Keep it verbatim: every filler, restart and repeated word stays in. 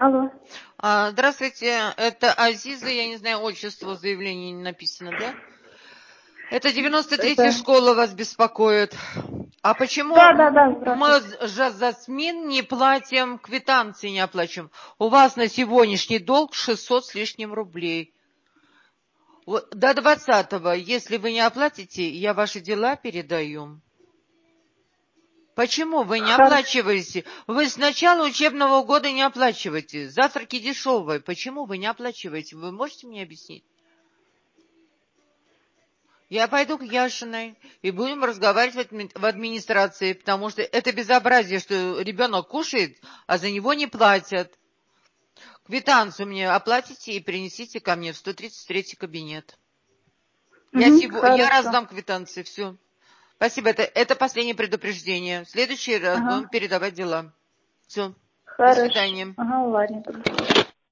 Алло. А, здравствуйте, это Азиза, я не знаю, отчество заявления не написано, да? Это девяносто третья Это... школа вас беспокоит. А почему Да, да, да, мы здравствуйте. же за СМИН не платим, квитанции не оплачиваем? У вас на сегодняшний долг шестьсот с лишним рублей. Вот до двадцатого, если вы не оплатите, я ваши дела передаю. Почему вы не Хорошо. оплачиваете? Вы с начала учебного года не оплачиваете. Завтраки дешевые. Почему вы не оплачиваете? Вы можете мне объяснить? Я пойду к Яшиной и будем разговаривать в администрации, потому что это безобразие, что ребенок кушает, а за него не платят. Квитанцию мне оплатите и принесите ко мне в сто тридцать третий кабинет. Я, Угу, сего, я хорошо. раздам квитанции, все. Спасибо, это, это последнее предупреждение. В следующий раз Ага. будем передавать дела. Все, до Хорошо. свидания. Ага, ладно тогда.